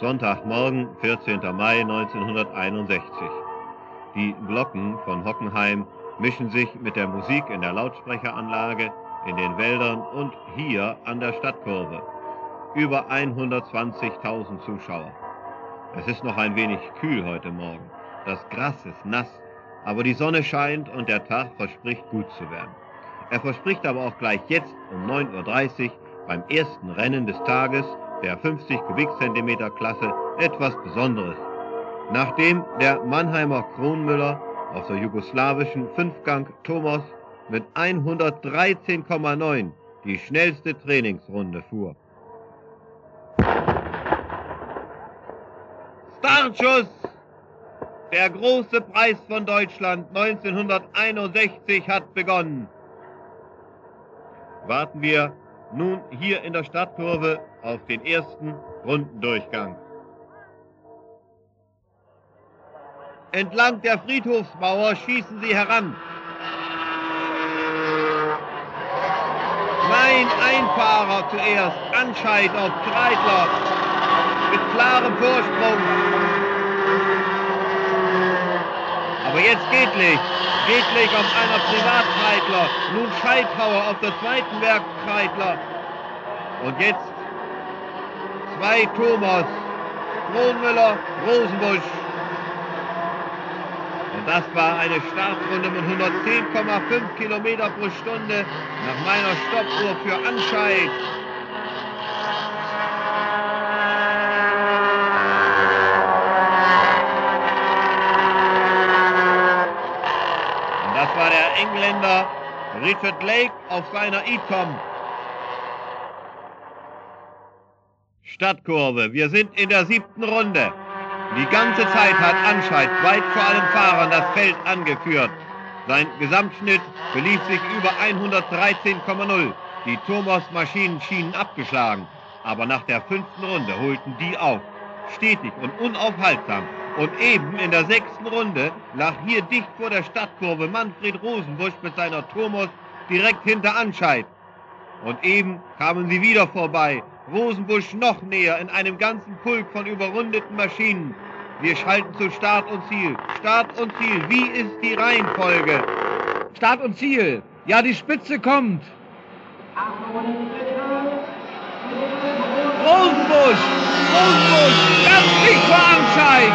Sonntagmorgen, 14. Mai 1961. Die Glocken von Hockenheim mischen sich mit der Musik in der Lautsprecheranlage, in den Wäldern und hier an der Stadtkurve. Über 120.000 Zuschauer. Es ist noch ein wenig kühl heute Morgen. Das Gras ist nass, aber die Sonne scheint und der Tag verspricht gut zu werden. Er verspricht aber auch gleich jetzt um 9:30 Uhr beim ersten Rennen des Tages der 50 Kubikzentimeter Klasse etwas Besonderes. Nachdem der Mannheimer Kronmüller auf der jugoslawischen Fünfgang Tomos mit 113,9 die schnellste Trainingsrunde fuhr. Startschuss! Der große Preis von Deutschland 1961 hat begonnen. Warten wir nun hier in der Stadtkurve auf den ersten Rundendurchgang. Entlang der Friedhofsmauer schießen sie heran. Mein Einfahrer zuerst, Anscheid auf Kreidler, mit klarem Vorsprung. Aber jetzt Gedlich auf einer Privatkreidler, nun Scheidhauer auf der zweiten Werkkreidler. Und jetzt zwei Tomos, Kronmüller, Rosenbusch. Und das war eine Startrunde mit 110,5 Kilometer pro Stunde nach meiner Stoppuhr für Anscheid. Und das war der Engländer Richard Lake auf seiner Eton. Stadtkurve, wir sind in der 7. Runde. Die ganze Zeit hat Anscheid weit vor allen Fahrern das Feld angeführt. Sein Gesamtschnitt belief sich über 113,0. Die Tomos-Maschinen schienen abgeschlagen. Aber nach der 5. Runde holten die auf. Stetig und unaufhaltsam. Und eben in der 6. Runde lag hier dicht vor der Stadtkurve Manfred Rosenbusch mit seiner Tomos direkt hinter Anscheid. Und eben kamen sie wieder vorbei. Rosenbusch noch näher in einem ganzen Pulk von überrundeten Maschinen. Wir schalten zu Start und Ziel. Start und Ziel, wie ist die Reihenfolge? Start und Ziel. Ja, die Spitze kommt. Rosenbusch, ganz dicht vor Anscheid.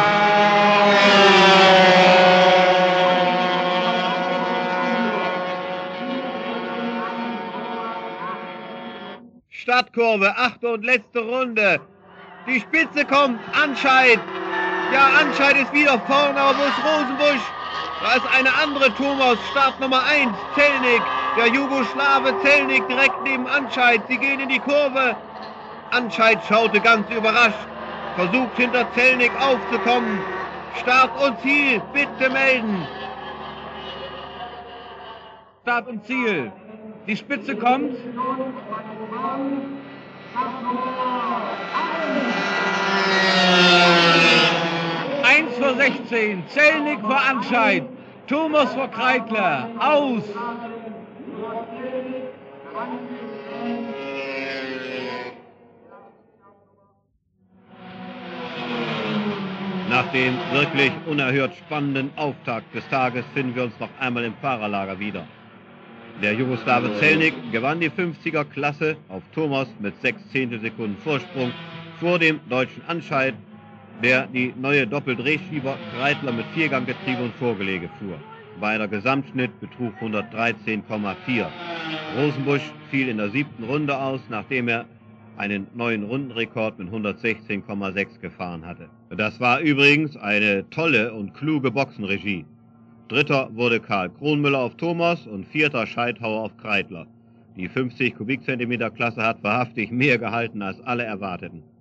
Stadtkurve, 8. und letzte Runde. Die Spitze kommt, Anscheid. Ja, Anscheid ist wieder vorne, aber wo ist Rosenbusch? Da ist eine andere Tomos, Start Nummer 1, Zelnik. Der Jugoslawe Zelnik direkt neben Anscheid. Sie gehen in die Kurve. Anscheid schaute ganz überrascht, versucht hinter Zelnik aufzukommen. Start und Ziel, bitte melden. Start und Ziel. Die Spitze kommt. 1:16, Zelnik vor Anscheid, Tomos vor Kreidler, aus! Nach dem wirklich unerhört spannenden Auftakt des Tages finden wir uns noch einmal im Fahrerlager wieder. Der Jugoslawe Zelnik gewann die 50er-Klasse auf Tomos mit 6 Zehntelsekunden Vorsprung vor dem deutschen Anscheid, der die neue Doppeldrehschieber Kreidler mit Vierganggetriebe und Vorgelege fuhr. Beider Gesamtschnitt betrug 113,4. Rosenbusch fiel in der 7. Runde aus, nachdem er einen neuen Rundenrekord mit 116,6 gefahren hatte. Das war übrigens eine tolle und kluge Boxenregie. Dritter wurde Karl Kronmüller auf Tomos und 4. Scheidhauer auf Kreidler. Die 50 Kubikzentimeter Klasse hat wahrhaftig mehr gehalten, als alle erwarteten.